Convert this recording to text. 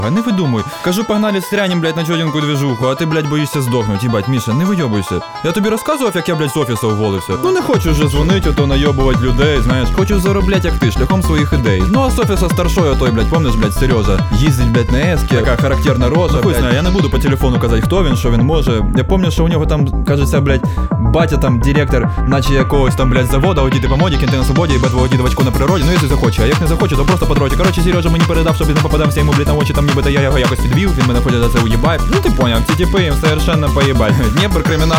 Не видумуй. Кажу, погнали стрянем, блядь, на чотеньку движуху, а ти, блядь, боїшся здохнути. Їбать, Міша, не вийобуйся. Я тобі розказував, як я, блядь, з офісу уволився. Ну не хочу вже дзвонити, ото найобувати людей, знаєш. Хочу заробляти, як ти, шляхом своїх ідей. Ну а з офісу старшою, той, блядь, помниш, блядь, Сережа, їздить, блядь, на ескі, така характерна рожа. Ну, хуй знає, я не буду по телефону казати, хто він, що він може. Я пам'ятаю, що у нього там, кажеться, блядь, батя там, директор, наче якогось там, блядь, завода, одіти по моді, кінти на свободі, їбе твого діда в очку на природі, ну якщо захоче, а як не захоче, то просто по дроті. Короче, Сережа мені передав, щоб він не попадався йому, блядь, на очі, там нібито я його якось підвів, він мене хоче за це уїбать. Ну ти поняв, ці типи їм совершенно поїбать. Дніпр, кримінал,